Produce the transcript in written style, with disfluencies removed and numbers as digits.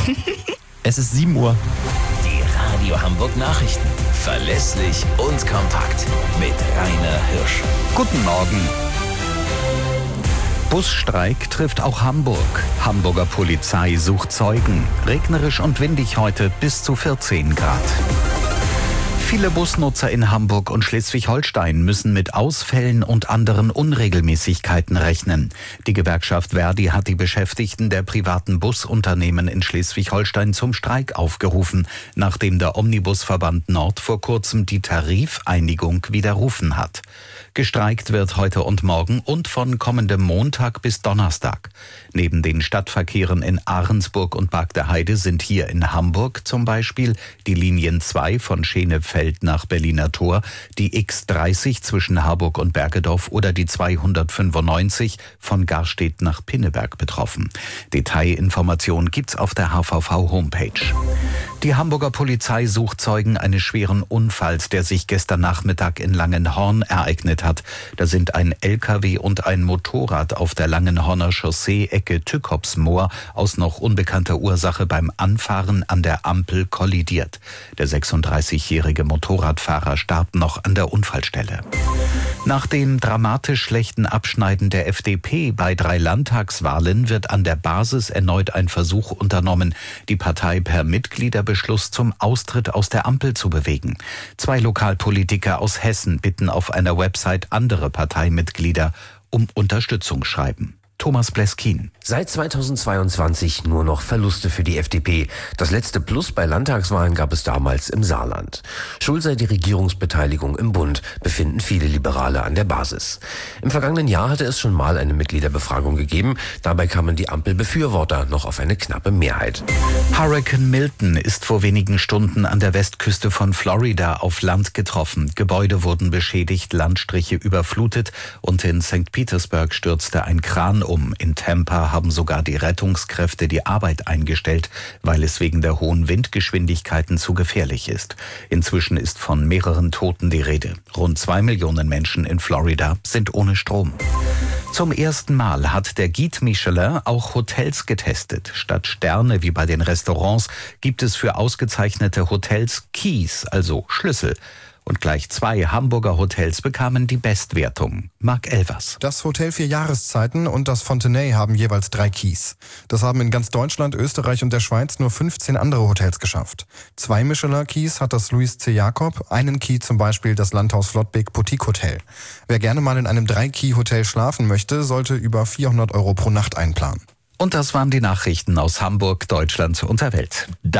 Es ist 7 Uhr. Die Radio Hamburg Nachrichten. Verlässlich und kompakt. Mit Rainer Hirsch. Guten Morgen. Busstreik trifft auch Hamburg. Hamburger Polizei sucht Zeugen. Regnerisch und windig heute bis zu 14 Grad. Viele Busnutzer in Hamburg und Schleswig-Holstein müssen mit Ausfällen und anderen Unregelmäßigkeiten rechnen. Die Gewerkschaft ver.di hat die Beschäftigten der privaten Busunternehmen in Schleswig-Holstein zum Streik aufgerufen, nachdem der Omnibusverband Nord vor kurzem die Tarifeinigung widerrufen hat. Gestreikt wird heute und morgen und von kommendem Montag bis Donnerstag. Neben den Stadtverkehren in Ahrensburg und Bargteheide sind hier in Hamburg zum Beispiel die Linien 2 von Schenefeld nach Berliner Tor, die X30 zwischen Harburg und Bergedorf oder die 295 von Garstedt nach Pinneberg betroffen. Detailinformationen gibt's auf der HVV-Homepage. Die Hamburger Polizei sucht Zeugen eines schweren Unfalls, der sich gestern Nachmittag in Langenhorn ereignet hat. Da sind ein LKW und ein Motorrad auf der Langenhorner Chaussee Ecke Tückopsmoor aus noch unbekannter Ursache beim Anfahren an der Ampel kollidiert. Der 36-jährige Motorradfahrer starb noch an der Unfallstelle. Nach dem dramatisch schlechten Abschneiden der FDP bei 3 Landtagswahlen wird an der Basis erneut ein Versuch unternommen, die Partei per Mitgliederbeschluss zum Austritt aus der Ampel zu bewegen. 2 Lokalpolitiker aus Hessen bitten auf einer Website andere Parteimitglieder um Unterstützung schreiben. Thomas Bleskin. Seit 2022 nur noch Verluste für die FDP. Das letzte Plus bei Landtagswahlen gab es damals im Saarland. Schuld sei die Regierungsbeteiligung im Bund, befinden viele Liberale an der Basis. Im vergangenen Jahr hatte es schon mal eine Mitgliederbefragung gegeben. Dabei kamen die Ampelbefürworter noch auf eine knappe Mehrheit. Hurricane Milton ist vor wenigen Stunden an der Westküste von Florida auf Land getroffen. Gebäude wurden beschädigt, Landstriche überflutet und in St. Petersburg stürzte ein Kran um. In Tampa haben sogar die Rettungskräfte die Arbeit eingestellt, weil es wegen der hohen Windgeschwindigkeiten zu gefährlich ist. Inzwischen ist von mehreren Toten die Rede. Rund 2 Millionen Menschen in Florida sind ohne Strom. Zum ersten Mal hat der Guide Michelin auch Hotels getestet. Statt Sterne wie bei den Restaurants gibt es für ausgezeichnete Hotels Keys, also Schlüssel. Und gleich 2 Hamburger Hotels bekamen die Bestwertung. Marc Elvers. Das Hotel 4 Jahreszeiten und das Fontenay haben jeweils 3 Keys. Das haben in ganz Deutschland, Österreich und der Schweiz nur 15 andere Hotels geschafft. 2 Michelin-Keys hat das Louis C. Jakob, einen Key zum Beispiel das Landhaus Flottbek Boutique Hotel. Wer gerne mal in einem 3-Key-Hotel schlafen möchte, sollte über 400 € pro Nacht einplanen. Und das waren die Nachrichten aus Hamburg, Deutschland und der Welt.